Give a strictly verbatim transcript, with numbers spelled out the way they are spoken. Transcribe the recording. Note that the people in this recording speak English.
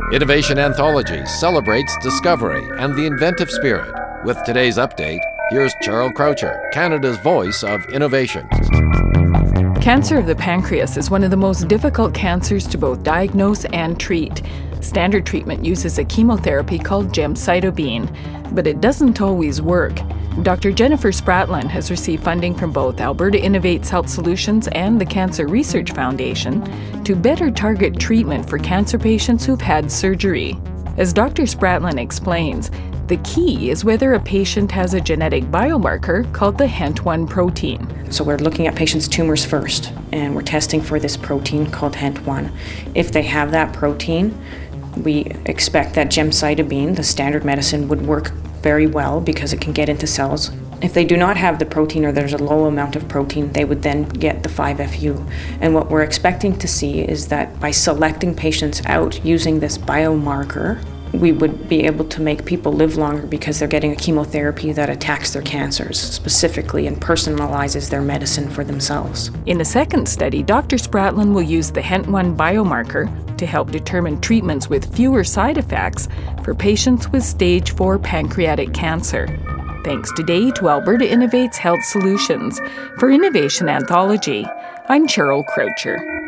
Innovation Anthology celebrates discovery and the inventive spirit. With today's update, here's Cheryl Croucher, Canada's voice of innovation. Cancer of the pancreas is one of the most difficult cancers to both diagnose and treat. Standard treatment uses a chemotherapy called gemcitabine, but it doesn't always work. Doctor Jennifer Spratlan has received funding from both Alberta Innovates Health Solutions and the Cancer Research Foundation to better target treatment for cancer patients who've had surgery. As Doctor Spratlan explains, the key is whether a patient has a genetic biomarker called the H E N T one protein. So we're looking at patients' tumors first, and we're testing for this protein called H E N T one. If they have that protein, we expect that gemcitabine, the standard medicine, would work very well because it can get into cells. If they do not have the protein or there's a low amount of protein, they would then get the five F U. And what we're expecting to see is that by selecting patients out using this biomarker, we would be able to make people live longer because they're getting a chemotherapy that attacks their cancers specifically and personalizes their medicine for themselves. In the second study, Doctor Spratlan will use the H E N T one biomarker to help determine treatments with fewer side effects for patients with stage four pancreatic cancer. Thanks today to Alberta Innovates Health Solutions. For Innovation Anthology, I'm Cheryl Croucher.